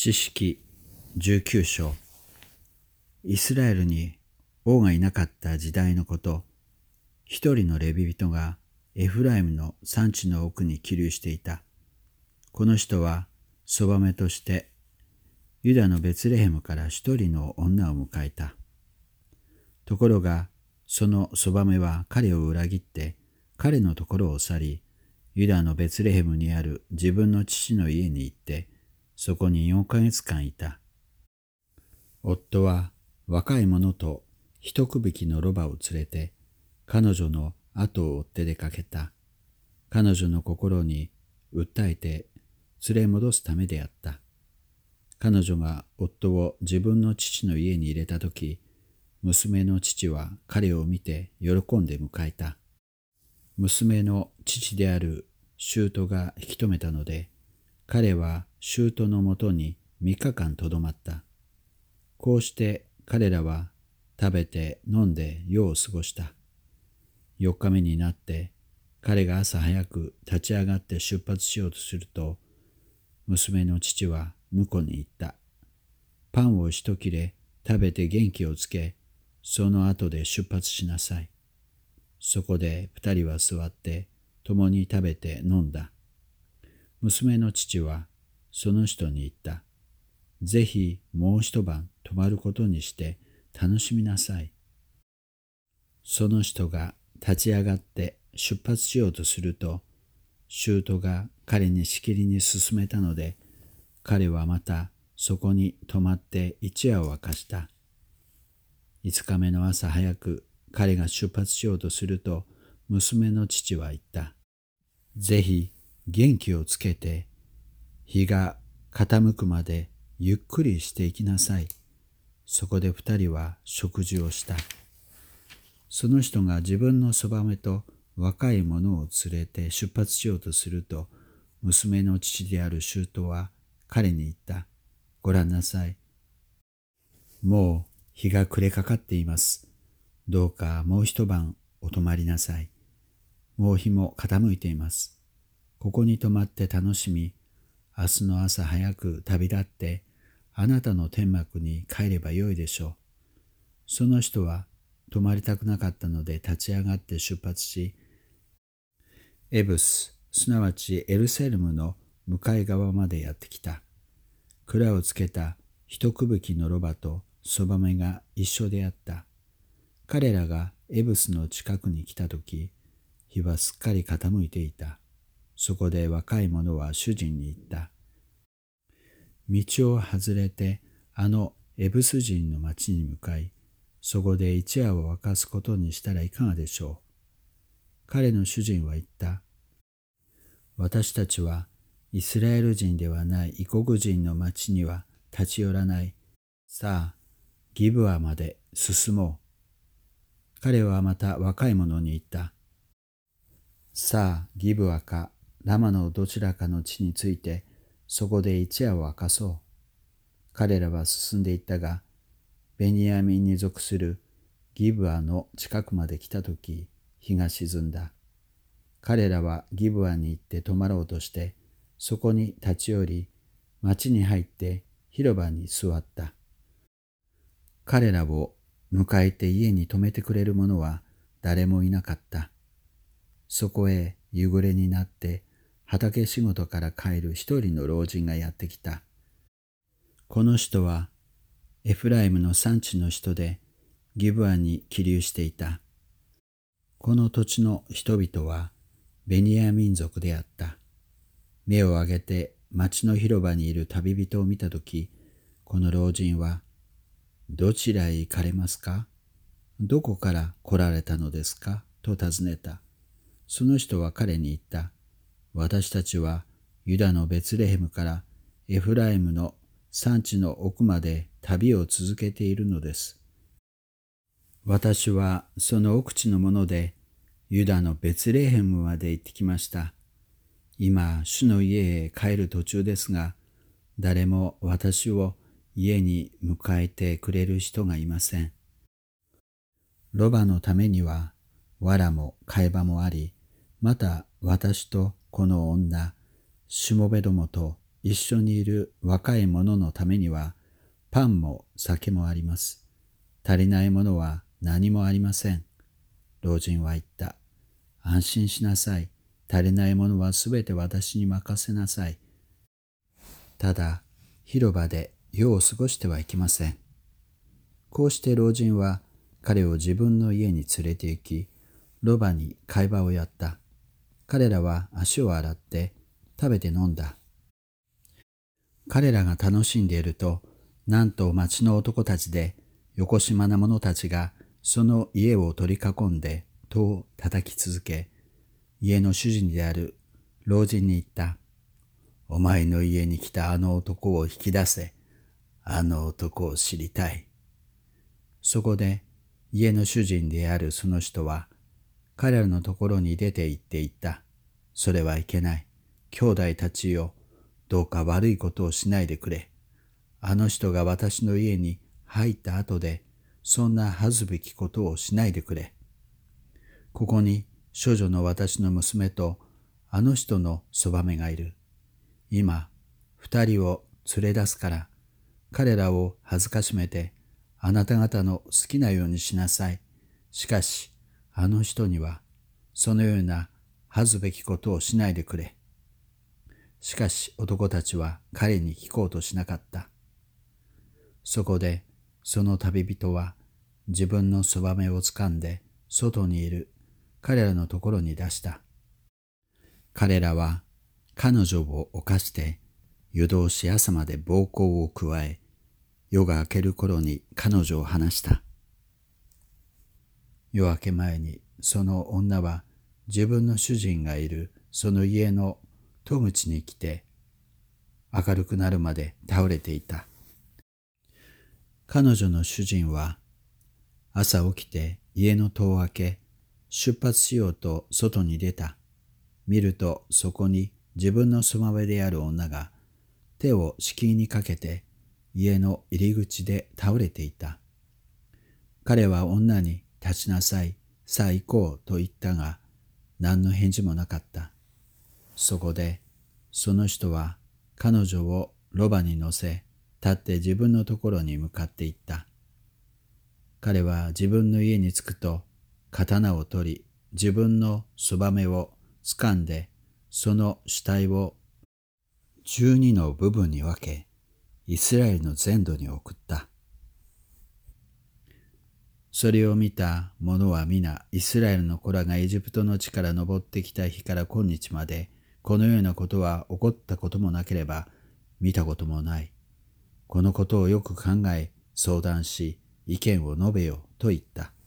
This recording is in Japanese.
詩式19章。イスラエルに王がいなかった時代のこと。一人のレビ人がエフライムの山地の奥に起立していた。この人はそばめとしてユダのベツレヘムから一人の女を迎えた。ところがそのそばめは彼を裏切って彼のところを去り、ユダのベツレヘムにある自分の父の家に行ってそこに4ヶ月間いた。夫は若い者と一区引きのロバを連れて彼女の後を追って出かけた。彼女の心に訴えて連れ戻すためであった。彼女が夫を自分の父の家に入れたとき、娘の父は彼を見て喜んで迎えた。娘の父である舅が引き止めたので、彼は舅のもとに3日間とどまった。こうして彼らは食べて飲んで夜を過ごした。4日目になって彼が朝早く立ち上がって出発しようとすると、娘の父は婿に言った。パンを一切れ食べて元気をつけ、その後で出発しなさい。そこで2人は座って共に食べて飲んだ。娘の父はその人に言った。ぜひもう一晩泊まることにして楽しみなさい。その人が立ち上がって出発しようとすると、舅が彼にしきりに勧めたので、彼はまたそこに泊まって一夜を明かした。5日目の朝早く彼が出発しようとすると、娘の父は言った。ぜひ元気をつけて、日が傾くまでゆっくりしていきなさい。そこで2人は食事をした。その人が自分のそばめと若い者を連れて出発しようとすると、娘の父である舅は彼に言った。ご覧なさい。もう日が暮れかかっています。どうかもう一晩お泊まりなさい。もう日も傾いています。ここに泊まって楽しみ、明日の朝早く旅立ってあなたの天幕に帰ればよいでしょう。その人は泊まりたくなかったので立ち上がって出発し、エブス、すなわちエルサレムの向かい側までやってきた。蔵をつけた一区引きのロバとそばめが一緒であった。彼らがエブスの近くに来たとき、日はすっかり傾いていた。そこで若い者は主人に言った。道を外れてあのエブス人の町に向かい、そこで一夜を明かすことにしたらいかがでしょう。彼の主人は言った。私たちはイスラエル人ではない異国人の町には立ち寄らない。さあ、ギブアまで進もう。彼はまた若い者に言った。さあ、ギブアかラマのどちらかの地について、そこで一夜を明かそう。彼らは進んでいったが、ベニヤミンに属するギブアの近くまで来たとき、日が沈んだ。彼らはギブアに行って泊まろうとして、そこに立ち寄り、町に入って広場に座った。彼らを迎えて家に泊めてくれる者は誰もいなかった。そこへ夕暮れになって畑仕事から帰る一人の老人がやってきた。この人はエフライムの山地の人でギブアに起立していた。この土地の人々はベニヤ民族であった。目を上げて町の広場にいる旅人を見たとき、この老人は、どちらへ行かれますか？どこから来られたのですか？と尋ねた。その人は彼に言った。私たちはユダのベツレヘムからエフライムの山地の奥まで旅を続けているのです。私はその奥地のものでユダのベツレヘムまで行ってきました。今、主の家へ帰る途中ですが、誰も私を家に迎えてくれる人がいません。ロバのためには藁も替え刃もあり、また私とこの女、しもべどもと一緒にいる若い者のためにはパンも酒もあります。足りないものは何もありません。老人は言った。安心しなさい。足りないものはすべて私に任せなさい。ただ、広場で夜を過ごしてはいけません。こうして老人は彼を自分の家に連れて行き、ロバに会話をやった。彼らは足を洗って食べて飲んだ。彼らが楽しんでいると、なんと町の男たちでよこしまな者たちがその家を取り囲んで戸を叩き続け、家の主人である老人に言った。お前の家に来たあの男を引き出せ。あの男を知りたい。そこで家の主人であるその人は彼らのところに出て行って言った。それはいけない。兄弟たちよ、どうか悪いことをしないでくれ。あの人が私の家に入った後で、そんな恥ずべきことをしないでくれ。ここに処女の私の娘とあの人のそばめがいる。今、二人を連れ出すから、彼らを恥ずかしめて、あなた方の好きなようにしなさい。しかし、あの人には、そのような恥ずべきことをしないでくれ。しかし男たちは彼に聞こうとしなかった。そこで、その旅人は自分のそばめをつかんで、外にいる彼らのところに出した。彼らは彼女を犯して夜通し朝まで暴行を加え、夜が明ける頃に彼女を放した。夜明け前にその女は自分の主人がいるその家の戸口に来て、明るくなるまで倒れていた。彼女の主人は朝起きて家の戸を開け、出発しようと外に出た。見るとそこに自分のそばめである女が手を敷居にかけて家の入り口で倒れていた。彼は女に立ちなさい、さあ行こうと言ったが、何の返事もなかった。そこでその人は彼女をロバに乗せ、立って自分のところに向かっていった。彼は自分の家に着くと刀を取り、自分のそばめを掴んで、その死体を12の部分に分け、イスラエルの全土に送った。それを見た者は皆、イスラエルの子らがエジプトの地から登ってきた日から今日まで、このようなことは起こったこともなければ、見たこともない。このことをよく考え、相談し、意見を述べよと言った。